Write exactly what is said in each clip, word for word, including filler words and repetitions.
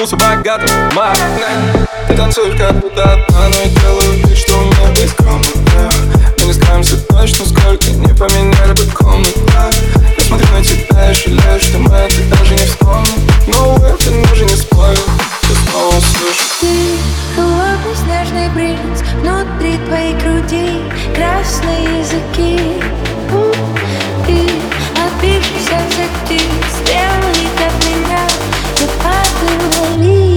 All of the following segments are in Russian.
проснулся богатым. Магнат. Ты танцуешь как будто одна, но я делаю вид, что у меня есть комната. Мы не скроемся точно, сколько не поменяли бы комнату. Я смотрю на тебя и жалею, что мы это даже не вспомним. Но это даже не спорю, я снова услышу. Ты холодный снежный принц, внутри твоей груди красные языки. Ты отбившийся от всех птиц, белый как меня, я падаю вниз.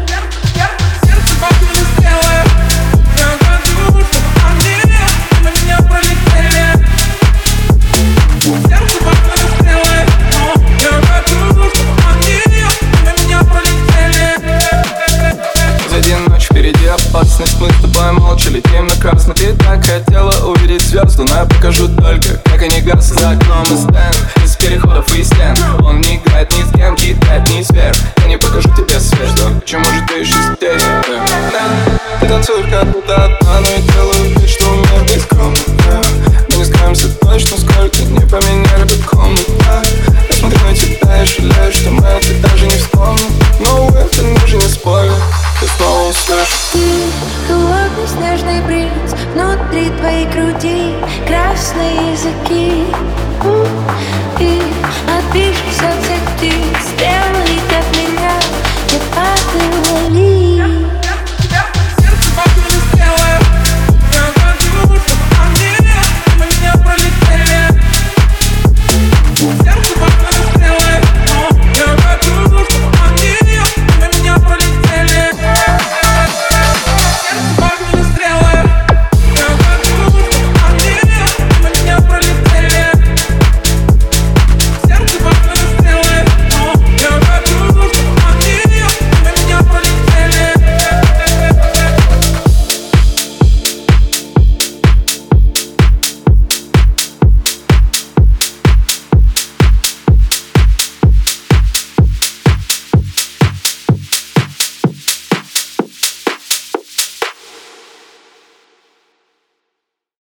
Опасность, мы с тобой молча летим на красный. Ты так хотела увидеть звезду, но я покажу только, как они гаснут. За окном и стенд, из переходов и стен. Он не играет ни с кем, кидает ни сверх. Я не покажу тебе свет, что почему же ты еще здесь? Ты танцуешь как будто одна, но я делаю вид, что у меня есть комната. Мы не скроемся точно, сколько не поменяли бы комнату. Я смотрю на тебя и жалею, что мы это даже не вспомним. Но это даже не спорю, я снова услышу. Ты холодный снежный принц, внутри твоей груди красные языки. Ты отбившийся от всех птиц.